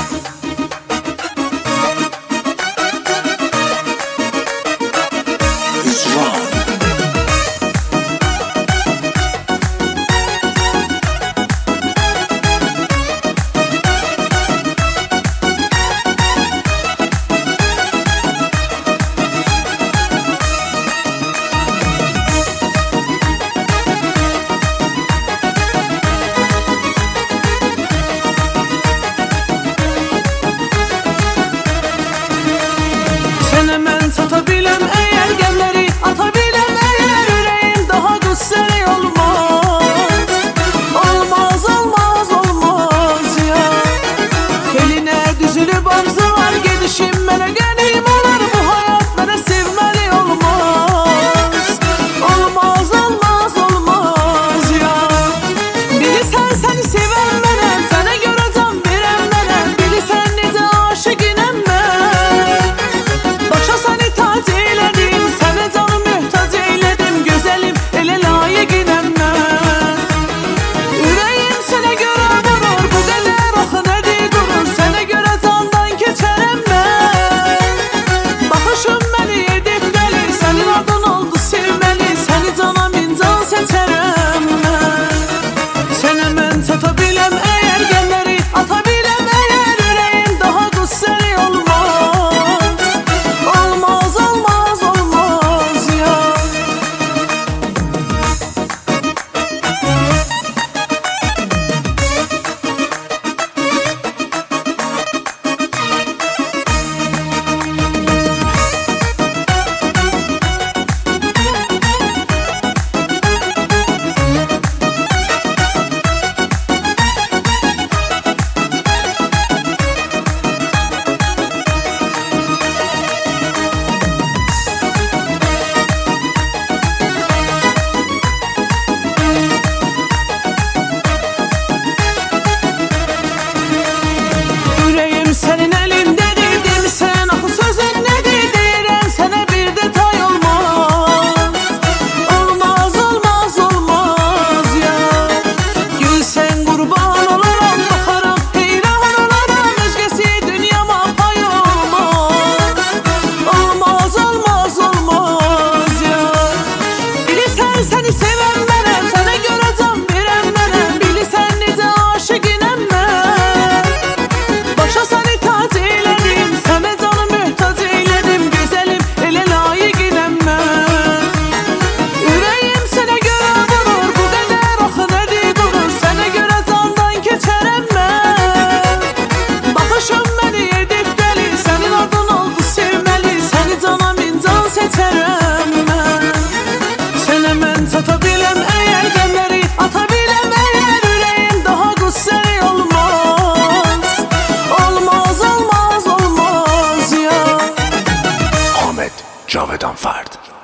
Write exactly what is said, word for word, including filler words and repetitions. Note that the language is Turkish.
Satabilem eğer gemleri, atabilem eğer yüreğim, daha güzel olmaz. Olmaz, olmaz, olmaz ya. Eline düzülüp arzular gidişim, mene genim olar bu hayat, mene sevmeli olmaz. Olmaz, olmaz, olmaz ya. Bilirsen seni seven menem, sana göre can veren menem. Bilirsen nece aşık inem ben. Başa seni tac eyledim, sana canı mühtaç eyledim. Güzelim, ele layık inem ben. Yüreğim sana göre vurur, bu kadar oxu nədir durur. Sana göre candan keçerem ben. Baxışım beni edip deli, senin adın oldu sevmeli. Seni cana min can seçerem ben. Sənə mən çatabiləm eğer gemleri, atabiləm eğer yüreğim, daha güzel olmaz. Olmaz, olmaz, olmaz ya. Yüreğim senin elindedir, demişsen axı sözün nedir? Deyirəm sənə bir detay olmaz. Olmaz, olmaz, olmaz ya. Gülsən qurban olaram, baxaram, heyran olaram. Özgəsi dünyama pay olmaz. Olmaz, olmaz, olmaz ya. Bilirsən səni sevən mənəm, sənə görə can verən mənəm. Bilirsən necə aşık inem mən. Başa seni tac eyledim, sana canı mühtaç eyledim. Güzelim, ele layık inem ben. Yüreğim sana göre vurur, bu kadar oxu nədir durur. Sana göre candan keçerem ben. Baxışım beni edip deli, senin adın oldu sevmeli. Seni cana min can seçerem ben. Sənə mən çatabiləm eğer gemleri, atabiləm eğer yüreğim, daha güzel olmaz. Olmaz, olmaz, olmaz ya. Ahmet Cavedan Fard.